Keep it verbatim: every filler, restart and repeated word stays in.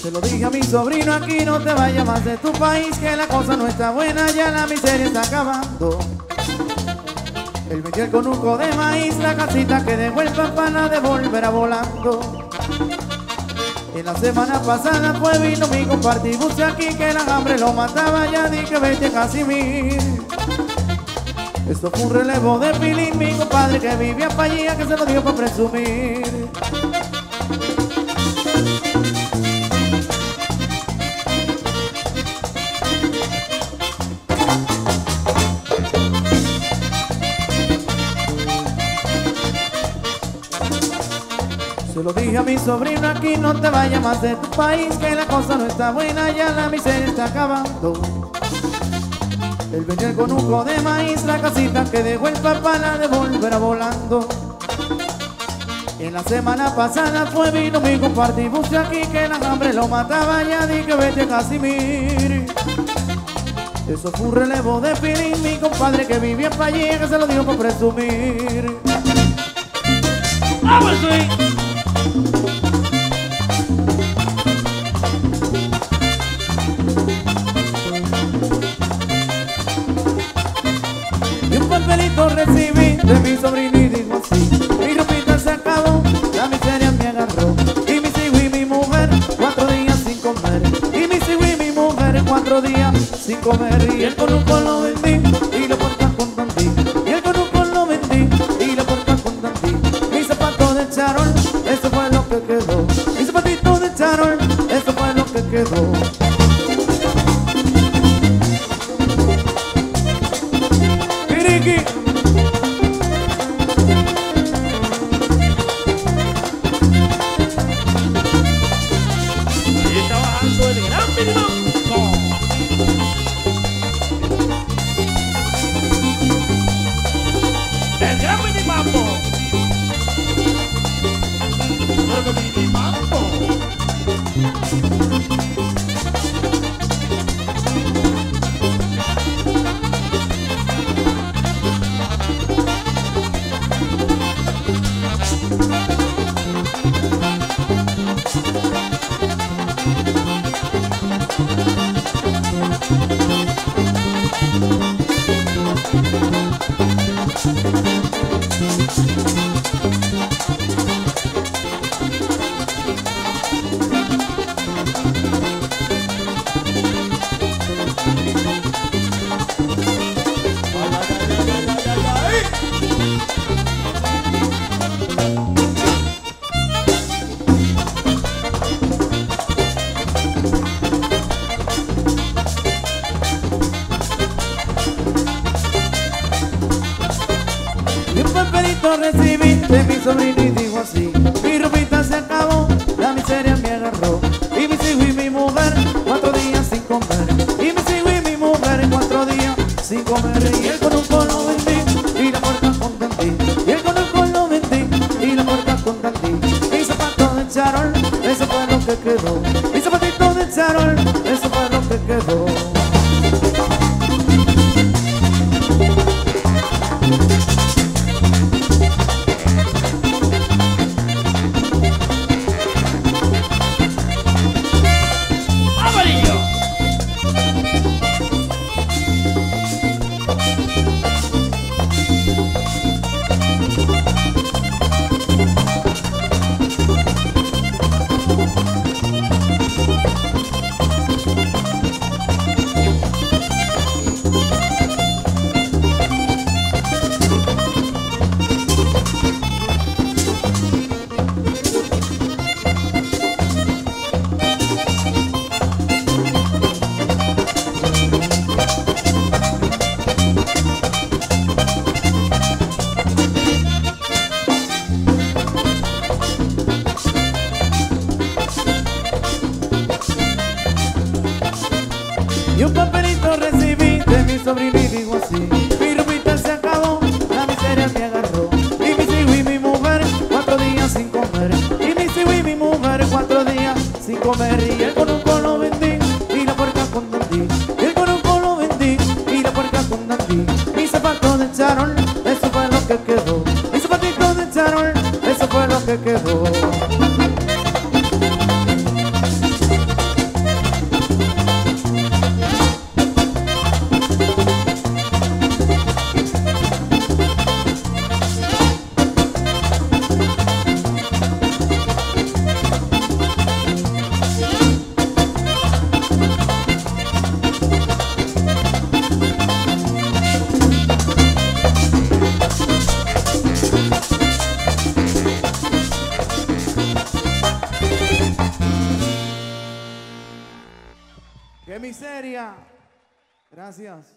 Se lo dije a mi sobrino, aquí no te vayas más de tu país, que la cosa no está buena, ya la miseria está acabando. Él vendió el conuco de maíz, la casita que dejó el papá la devolverá volando. En la semana pasada fue vino mi compadre y puse aquí que la hambre lo mataba, ya di que vete Casimir. Esto fue un relevo de Pilín, mi compadre que vivía pa' allí, que se lo dio para presumir. Se lo dije a mi sobrino, aquí no te vayas más de tu país, que la cosa no está buena, ya la miseria está acabando. Él vendió el conuco de maíz, la casita que dejó el papá la devolverá volando. En la semana pasada fue vino mi compadre y puse aquí que la hambre lo mataba, ya di que vete a Casimir. Eso fue un relevo de Pilín, mi compadre que vivía pa' allí, que se lo dio para presumir. ¡Vamos, güey! Y un papelito recibí de mi sobrino y dijo así: mi ropita se acabó, la miseria me agarró, y mis hijos y mi mujer cuatro días sin comer, y mis hijos y mi mujer cuatro días sin comer. Y el conuco lo vendí y lo cortas con tantí, y el conuco lo vendí y lo cortas con tantí. Mis zapatos de charol, eso fue lo que quedó, mis zapatitos de charol, eso fue lo que quedó. Y está bajando el gran minimampo. El gran minimampo. El minimampo. Y un papelito recibí de mi sobrino y dijo así: mi ropita se acabó, la miseria me agarró, y mis hijos y mi mujer cuatro días sin comer, y mis hijos y mi mujer cuatro días sin comer. Y el conuco lo vendí y la puerta con tantí, y el conuco lo vendí y la puerta con tantí. Mis zapatos de charol, eso fue lo que quedó, mis zapatitos de charol, eso fue lo que quedó. Y un papelito recibí de mi sobrino y dijo así: mi ropita se acabó, la miseria me agarró, y mis hijos y mi mujer cuatro días sin comer, y mis hijos y mi mujer cuatro días sin comer. Y el conuco lo vendí y la puerca con tantí, y el conuco lo vendí y la puerca con tantí. Mis zapatos de charol, eso fue lo que quedó, mis zapatitos de charol, eso fue lo que quedó. miseria. Gracias.